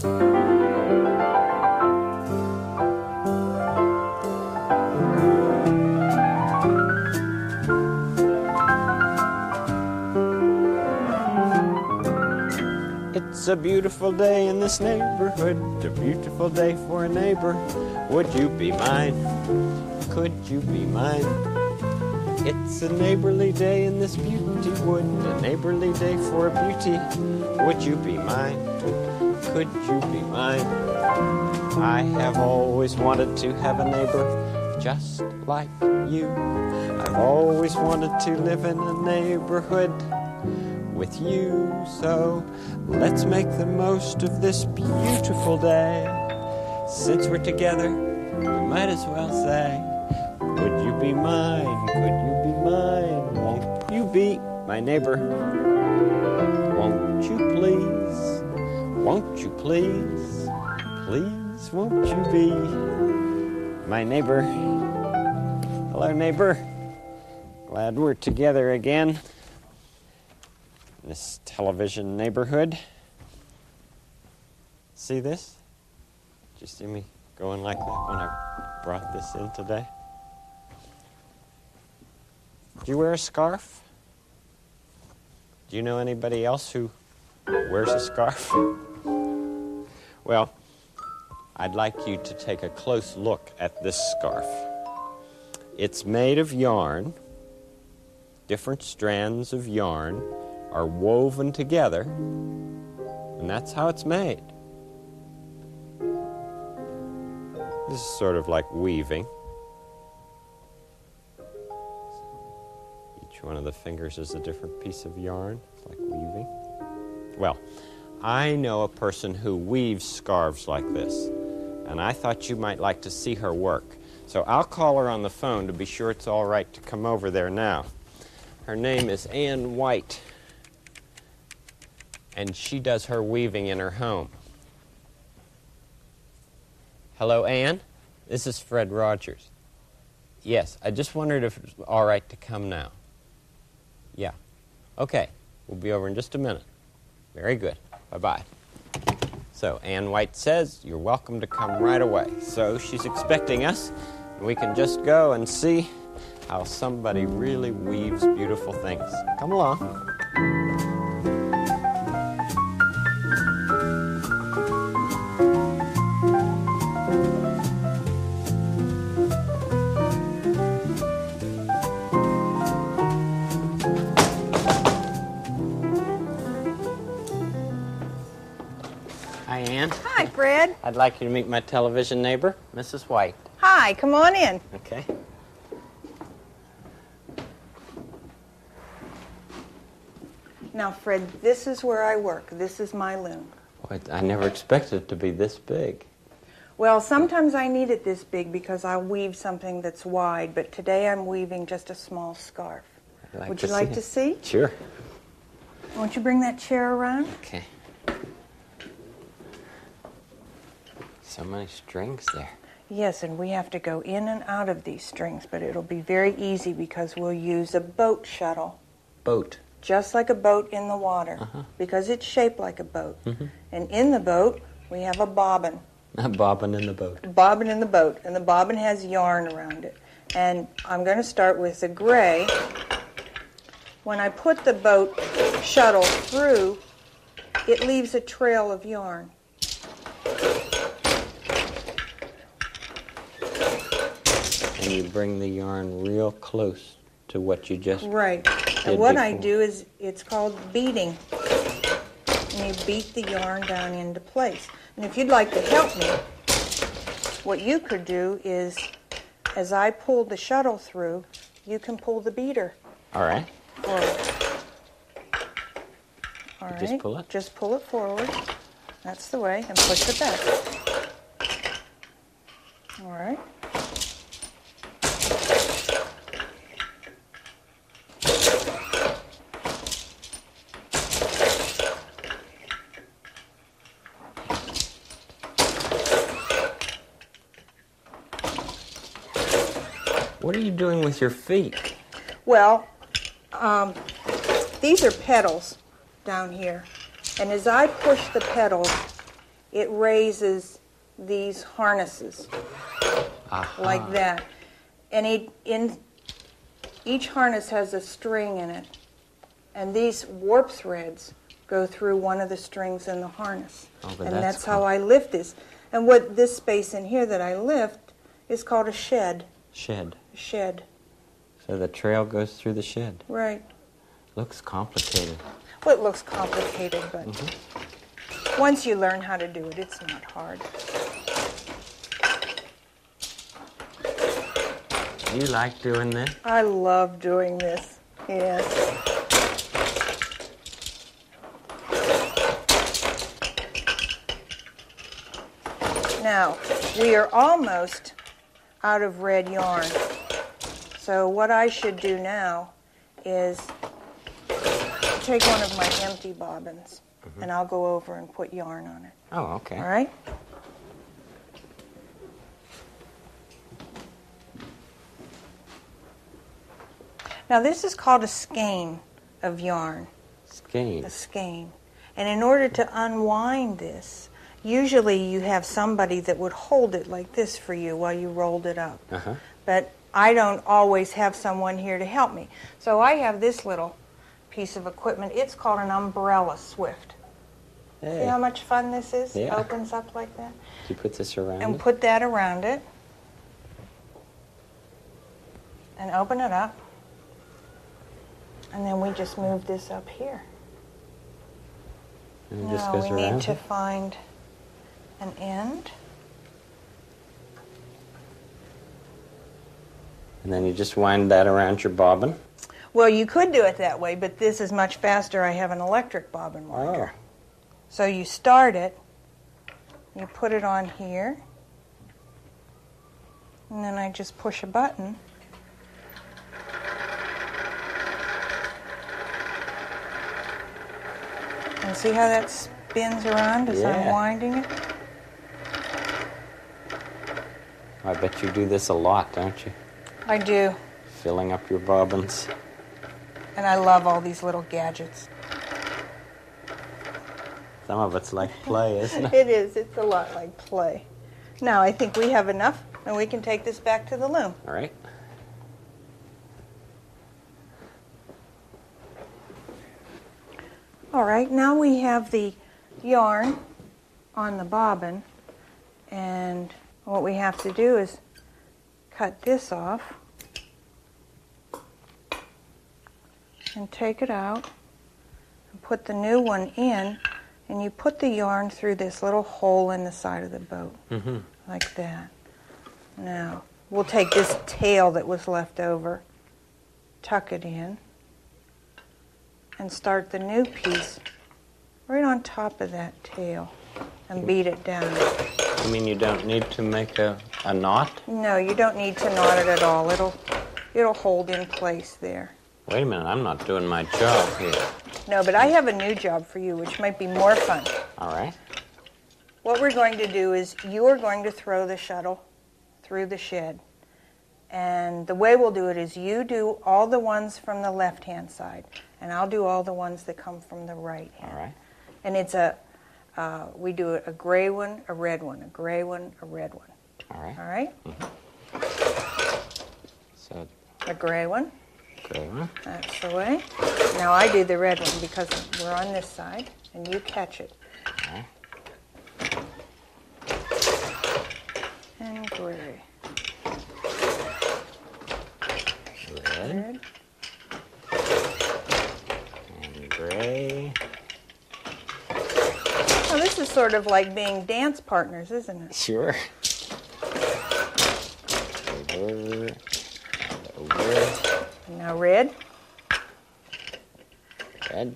It's a beautiful day in this neighborhood, a beautiful day for a neighbor. Would you be mine? Could you be mine? It's a neighborly day in this beauty wood, a neighborly day for a beauty. Would you be mine? Could you be mine? I have always wanted to have a neighbor just like you. I've always wanted to live in a neighborhood with you, so let's make the most of this beautiful day. Since we're together, we might as well say, would you be mine? Could you be mine? Won't you be my neighbor? Won't you please? Won't you please? Please, won't you be my neighbor? Hello, neighbor. Glad we're together again in this television neighborhood. See this? Did you see me going like that when I brought this in today? Do you wear a scarf? Do you know anybody else who wears a scarf? Well, I'd like you to take a close look at this scarf. It's made of yarn. Different strands of yarn are woven together, and that's how it's made. This is sort of like weaving. Each one of the fingers is a different piece of yarn. It's like weaving. Well, I know a person who weaves scarves like this, and I thought you might like to see her work. So I'll call her on the phone to be sure it's all right to come over there now. Her name is Ann White, and she does her weaving in her home. Hello, Ann? This is Fred Rogers. Yes, I just wondered if it was all right to come now. Yeah. Okay, we'll be over in just a minute. Very good. Bye-bye. So Ann White says you're welcome to come right away. So she's expecting us, and we can just go and see how somebody really weaves beautiful things. Come along. Hi, Ann. Hi, Fred. I'd like you to meet my television neighbor, Mrs. White. Hi, come on in. Okay. Now, Fred, this is where I work. This is my loom. Boy, I never expected it to be this big. Well, sometimes I need it this big because I'll weave something that's wide, but today I'm weaving just a small scarf. Would you like to see? Sure. Won't you bring that chair around? Okay. So many strings there. Yes, and we have to go in and out of these strings, but it'll be very easy because we'll use a boat shuttle. Boat. Just like a boat in the water, because it's shaped like a boat. And in the boat, we have a bobbin. A bobbin in the boat. Bobbin in the boat, and the bobbin has yarn around it. And I'm going to start with the gray. When I put the boat shuttle through, it leaves a trail of yarn. And you bring the yarn real close to what you just Right. And what I do is, it's called beating. And you beat the yarn down into place. And if you'd like to help me, what you could do is, as I pull the shuttle through, you can pull the beater. All right. Forward. All right. Just pull it? Just pull it forward. That's the way. And push it back. All right. What are you doing with your feet? Well, these are pedals down here. And as I push the pedals, it raises these harnesses like that. And each harness has a string in it. And these warp threads go through one of the strings in the harness. Oh, and that's how I lift this. And what this space in here that I lift is called a shed. Shed. A shed. So the trail goes through the shed. Right. Looks complicated. Well, it looks complicated, but once you learn how to do it, it's not hard. You like doing this? I love doing this, yes. Now, we are almost out of red yarn. So what I should do now is take one of my empty bobbins, and I'll go over and put yarn on it. Oh, okay. All right? Now this is called a skein of yarn. Skein. A skein. And in order to unwind this, usually you have somebody that would hold it like this for you while you rolled it up. But I don't always have someone here to help me. So I have this little piece of equipment. It's called an umbrella swift. Hey. See how much fun this is? Yeah. It opens up like that. You put this around And it? put that around it. And open it up. And then we just move this up here. And it just Now goes we around need to it? find an end. And then you just wind that around your bobbin? Well, you could do it that way, but this is much faster. I have an electric bobbin winder. Oh. So you start it, you put it on here, and then I just push a button. And see how that spins around as I'm Yeah. winding it? I bet you do this a lot, don't you? I do. Filling up your bobbins. And I love all these little gadgets. Some of it's like play, isn't it? It is. It's a lot like play. Now, I think we have enough, and we can take this back to the loom. All right. All right, now we have the yarn on the bobbin, and what we have to do is cut this off and take it out and put the new one in, and you put the yarn through this little hole in the side of the boat, like that. Now, we'll take this tail that was left over, tuck it in, and start the new piece right on top of that tail and beat it down. You mean you don't need to make a knot? No, you don't need to knot it at all. It'll hold in place there. Wait a minute, I'm not doing my job here. No, but I have a new job for you, which might be more fun. All right. What we're going to do is you are going to throw the shuttle through the shed. And the way we'll do it is you do all the ones from the left-hand side, and I'll do all the ones that come from the right hand. All right. And it's we do a gray one, a red one, a gray one, a red one. All right. All right? So, A gray one. gray one. That's the way. Now I do the red one because we're on this side, and you catch it. Okay. And gray. Red. And gray. Oh, this is sort of like being dance partners, isn't it? Sure. Over. And over. And now red. Red.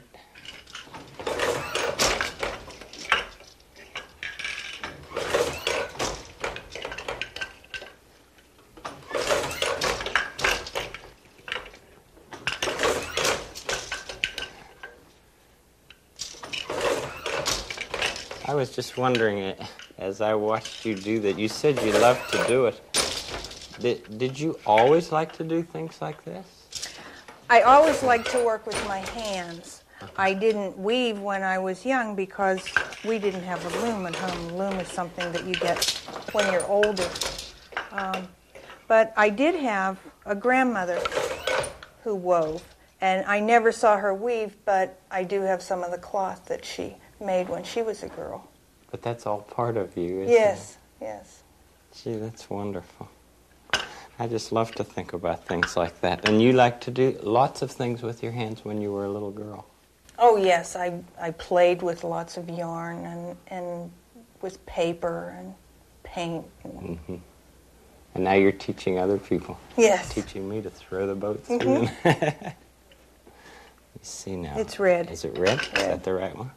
I was just wondering, as I watched you do that, you said you loved to do it. Did you always like to do things like this? I always like to work with my hands, I didn't weave when I was young because we didn't have a loom at home. A loom is something that you get when you're older. But I did have a grandmother who wove, and I never saw her weave, but I do have some of the cloth that she made when she was a girl. But that's all part of you, isn't it? Yes, yes. Gee, that's wonderful. I just love to think about things like that. And you like to do lots of things with your hands when you were a little girl. Oh, yes. I played with lots of yarn and with paper and paint. Mm-hmm. And now you're teaching other people. Yes. Teaching me to throw the boats. Mm-hmm. You see now. It's red. Is it red? Red. Is that the right one?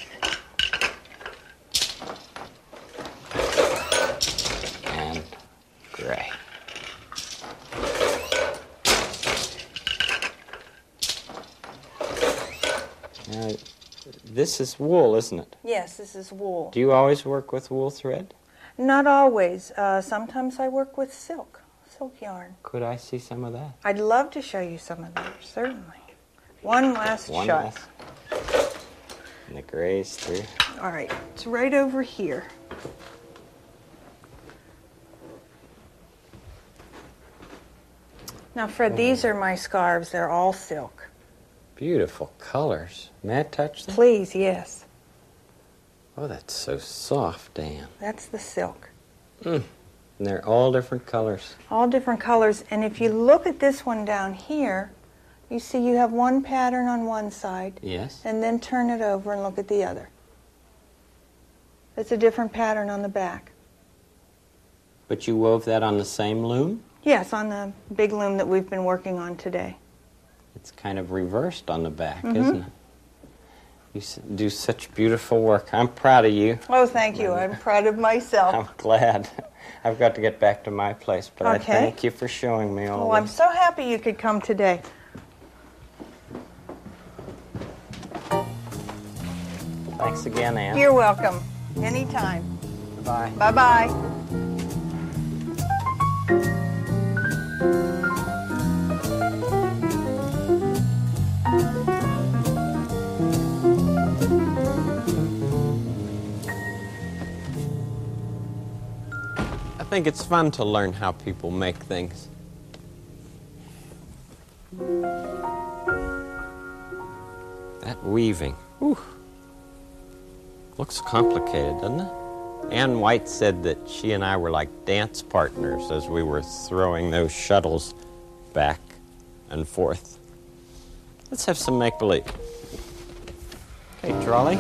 And gray. Now, this is wool, isn't it? Yes, this is wool. Do you always work with wool thread? Not always. Sometimes I work with silk yarn. Could I see some of that? I'd love to show you some of that, certainly. One last shot. Last. And the gray's through. All right, it's right over here. Now, Fred, these are my scarves. They're all silk. Beautiful colors. May I touch them? Please, yes. Oh, that's so soft, Dan. That's the silk. And they're all different colors. All different colors. And if you look at this one down here, you see you have one pattern on one side. Yes. And then turn it over and look at the other. It's a different pattern on the back. But you wove that on the same loom? Yes, on the big loom that we've been working on today. It's kind of reversed on the back, isn't it? You do such beautiful work. I'm proud of you. Oh, thank you. I'm proud of myself. I'm glad. I've got to get back to my place, but I Okay. thank you for showing me all Oh, I'm this. so happy you could come today. Thanks again, Ann. You're welcome. Anytime. Bye. Bye-bye. I think it's fun to learn how people make things. That weaving, whew, looks complicated, doesn't it? Ann White said that she and I were like dance partners as we were throwing those shuttles back and forth. Let's have some make-believe. Okay, Trolley.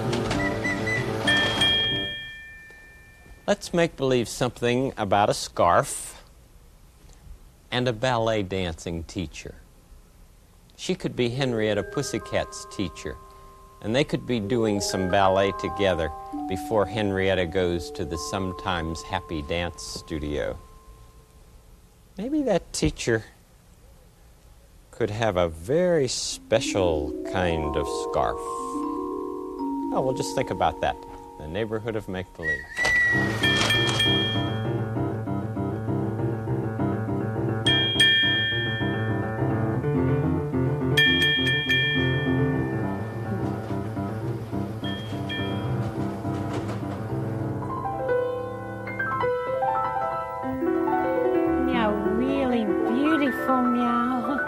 Let's make believe something about a scarf and a ballet dancing teacher. She could be Henrietta Pussycat's teacher, and they could be doing some ballet together before Henrietta goes to the sometimes happy dance studio. Maybe that teacher could have a very special kind of scarf. Oh, we'll just think about that. The neighborhood of make-believe. Meow, really beautiful, meow.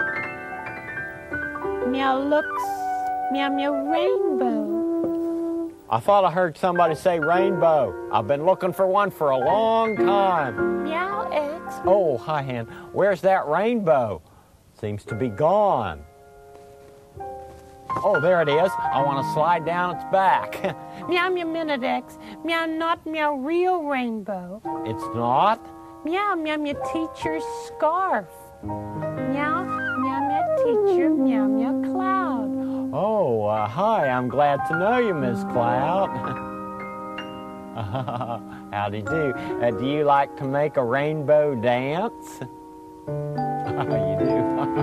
Meow looks, meow, meow, rainbow. I thought I heard somebody say rainbow. I've been looking for one for a long time. Meow X. Oh, hi, Hen. Where's that rainbow? Seems to be gone. Oh, there it is. I want to slide down its back. Meow, meow, minute X. Meow, not meow, real rainbow. It's not? Meow, meow, meow, teacher's scarf. Meow, meow, meow, teacher, meow, meow, cloud. Oh, hi. I'm glad to know you, Miss Cloud. Howdy do. Do you like to make a rainbow dance? You do.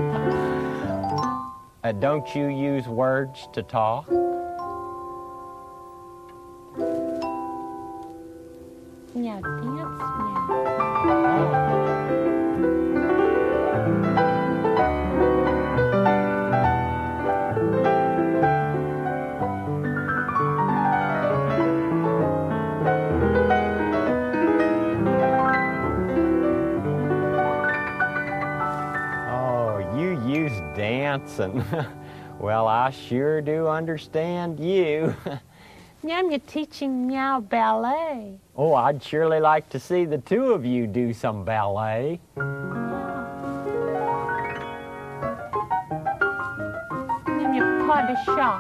Don't you use words to talk? Meow, dance, meow. dancing. Well, I sure do understand you. Meow, you're teaching Meow ballet. Oh, I'd surely like to see the two of you do some ballet. Meow, you're pas de chat.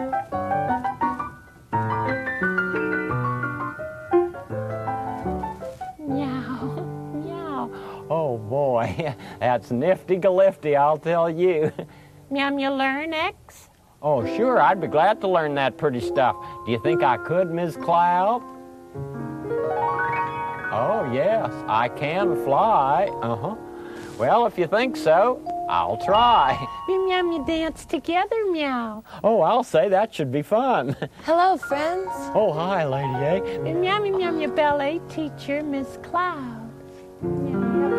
Meow, meow. Oh boy, that's nifty-galifty, I'll tell you. Meow, you learn X? Oh, sure, I'd be glad to learn that pretty stuff. Do you think I could, Ms. Cloud? Oh, yes, I can fly. Uh-huh. Well, if you think so, I'll try. Meow, you dance together, Meow. Oh, I'll say that should be fun. Hello, friends. Oh, hi, Lady A. Meow, your ballet teacher, Miss Cloud. Meow,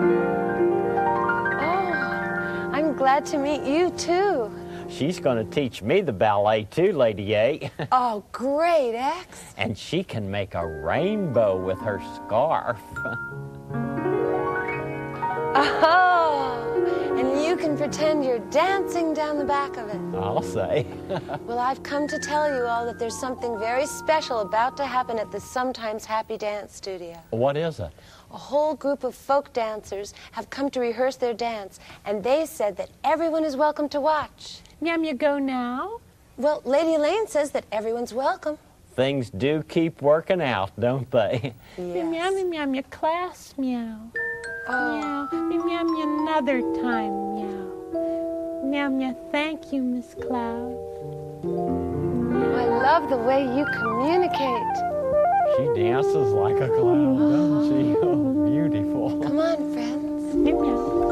Oh, I'm glad to meet you, too. She's going to teach me the ballet, too, Lady A. Oh, great, X. And she can make a rainbow with her scarf. Oh, and you can pretend you're dancing down the back of it. I'll say. Well, I've come to tell you all that there's something very special about to happen at the Sometimes Happy Dance Studio. What is it? A whole group of folk dancers have come to rehearse their dance, and they said that everyone is welcome to watch. Meow, you go now? Well, Lady Elaine says that everyone's welcome. Things do keep working out, don't they? Meow, your class, Meow. Oh. Meow, another time, Meow. Meow, thank you, Miss Cloud. I love the way you communicate. She dances like a cloud, doesn't she? Oh, beautiful. Come on, friends. Meow.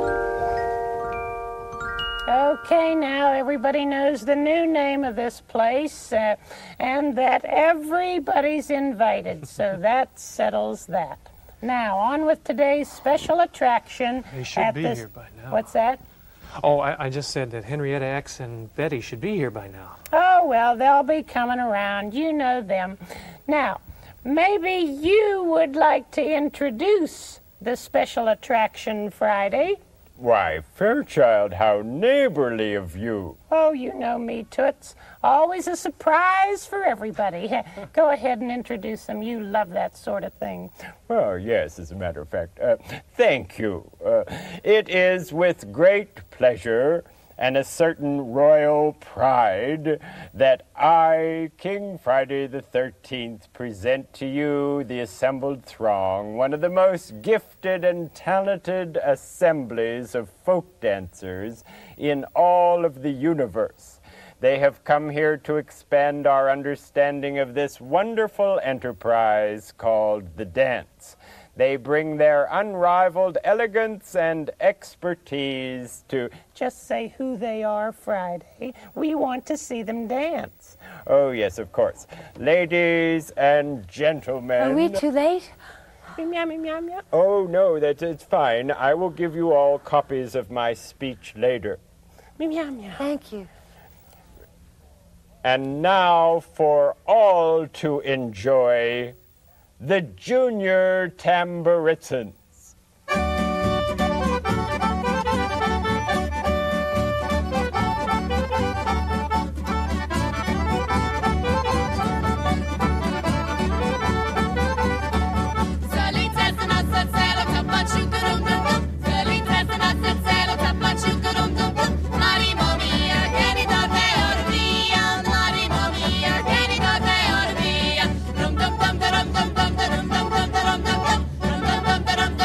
Okay, now everybody knows the new name of this place, and that everybody's invited, so that settles that. Now, on with today's special attraction. They should be here by now. What's that? Oh, I just said that Henrietta X and Betty should be here by now. Oh, well, they'll be coming around. You know them. Now, maybe you would like to introduce the special attraction Friday. Why, Fairchild, how neighborly of you. Oh, you know me, Toots. Always a surprise for everybody. Go ahead and introduce them. You love that sort of thing. Well, yes, as a matter of fact. Thank you. It is with great pleasure and a certain royal pride that I, King Friday the 13th, present to you the assembled throng, one of the most gifted and talented assemblies of folk dancers in all of the universe. They have come here to expand our understanding of this wonderful enterprise called the dance. They bring their unrivaled elegance and expertise to... Just say who they are Friday. We want to see them dance. Oh, yes, of course. Ladies and gentlemen... Are we too late? Meow. Oh, no, it's fine. I will give you all copies of my speech later. Meow. Thank you. And now for all to enjoy... the Junior Tamburitzans. Dum dum dum dum dum dum dum dum dum dum dum dum dum dum dum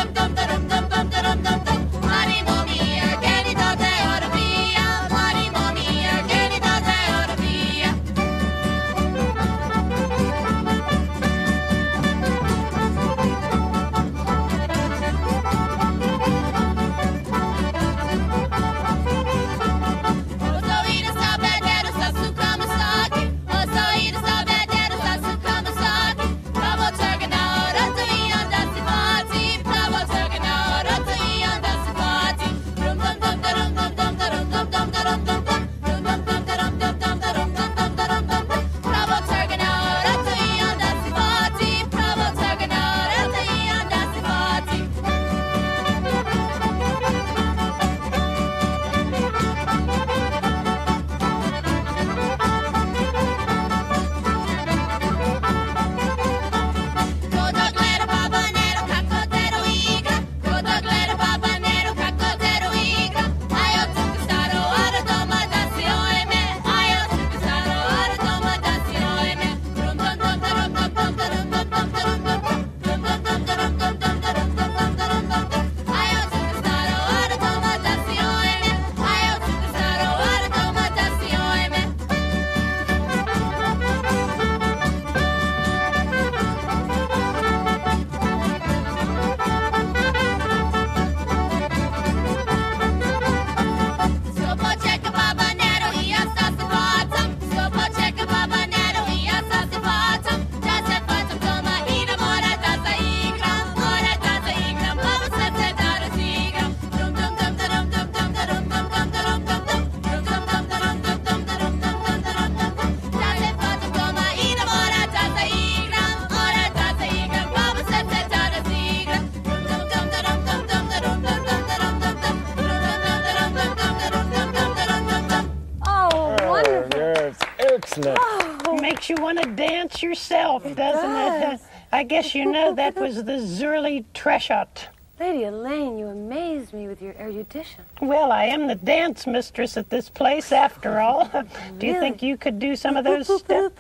excellent. Makes you want to dance yourself, doesn't it? I guess you know that was the Zurli Treshot. Lady Elaine, you amaze me with your erudition. Well, I am the dance mistress at this place, after all. Do you think you could do some of those steps?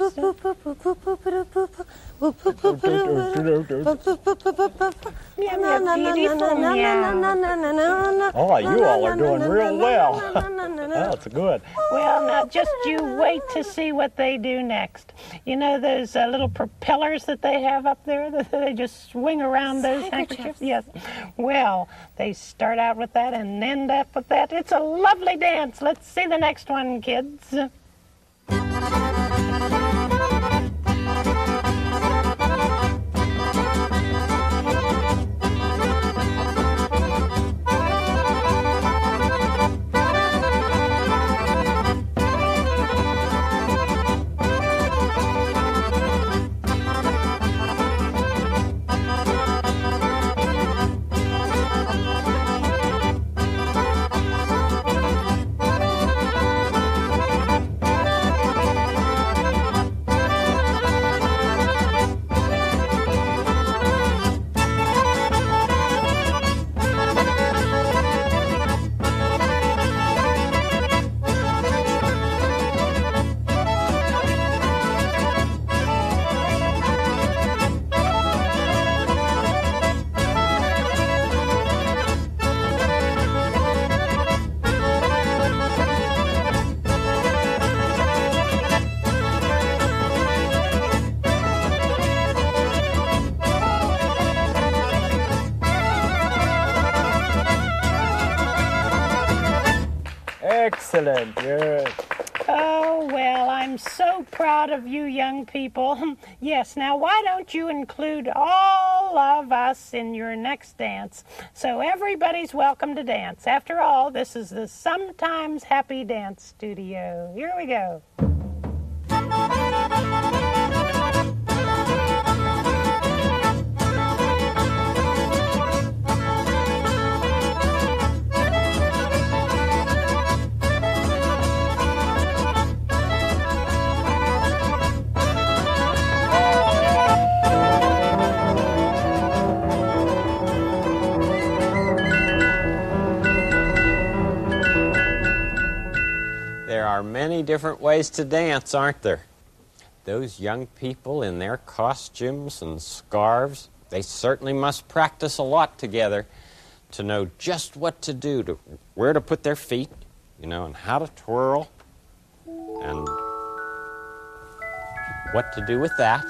Oh, you all are doing real well. That's good. Well, now just you wait to see what they do next. You know those little propellers that they have up there? That they just swing around those handkerchiefs? Yes. Well, they start out with that and end up with that. It's a lovely dance. Let's see the next one, kids. Excellent, good. Oh, well, I'm so proud of you young people. Yes, now why don't you include all of us in your next dance so everybody's welcome to dance. After all, this is the Sometimes Happy Dance Studio. Here we go. There are many different ways to dance, aren't there? Those young people in their costumes and scarves, they certainly must practice a lot together to know just what to do, where to put their feet, and how to twirl, and what to do with that.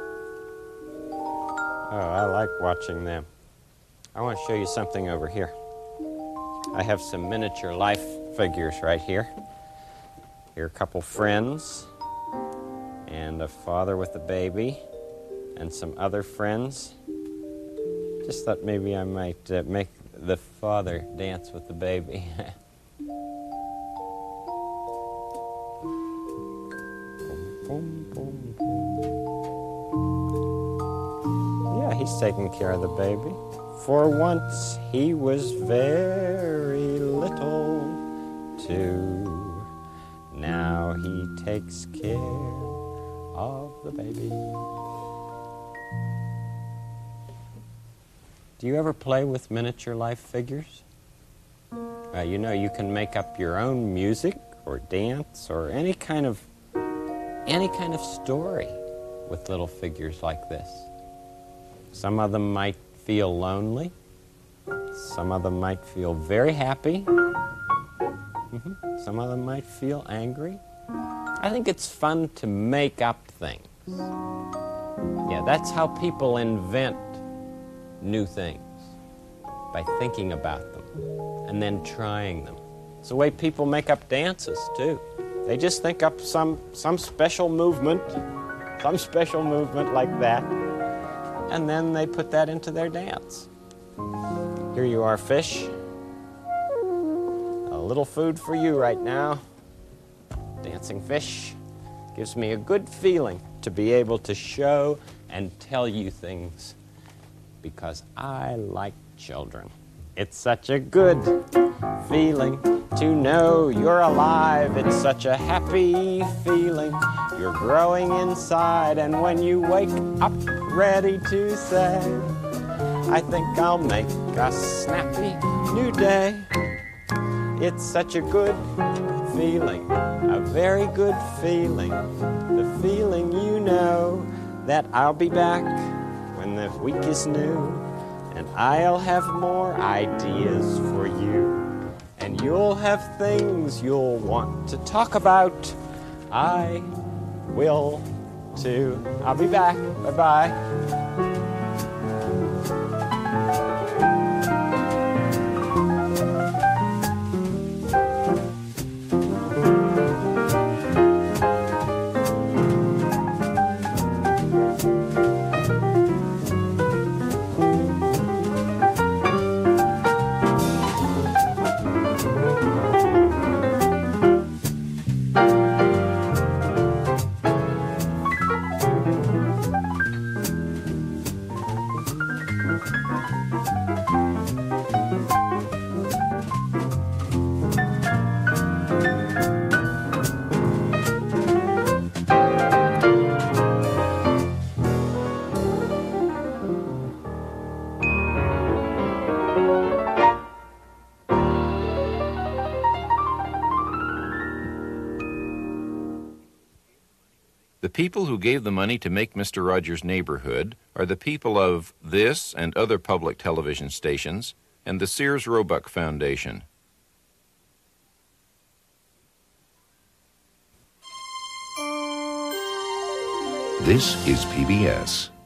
Oh, I like watching them. I want to show you something over here. I have some miniature life figures right here. Here are a couple friends, and a father with a baby, and some other friends. Just thought maybe I might make the father dance with the baby. Boom, boom, boom. Yeah, he's taking care of the baby. For once he was very little too. Now he takes care of the baby. Do you ever play with miniature life figures? You can make up your own music or dance or any kind of story with little figures like this. Some of them might feel lonely. Some of them might feel very happy. Some of them might feel angry. I think it's fun to make up things. Yeah, that's how people invent new things, by thinking about them and then trying them. It's the way people make up dances, too. They just think up some special movement like that, and then they put that into their dance. Here you are, fish. A little food for you right now. Dancing fish gives me a good feeling to be able to show and tell you things because I like children. It's such a good feeling to know you're alive. It's such a happy feeling. You're growing inside, and when you wake up ready to say, I think I'll make a snappy new day. It's such a good feeling, a very good feeling, the feeling you know that I'll be back when the week is new, and I'll have more ideas for you, and you'll have things you'll want to talk about. I will too. I'll be back. Bye-bye. The people who gave the money to make Mr. Rogers' Neighborhood are the people of this and other public television stations and the Sears Roebuck Foundation. This is PBS.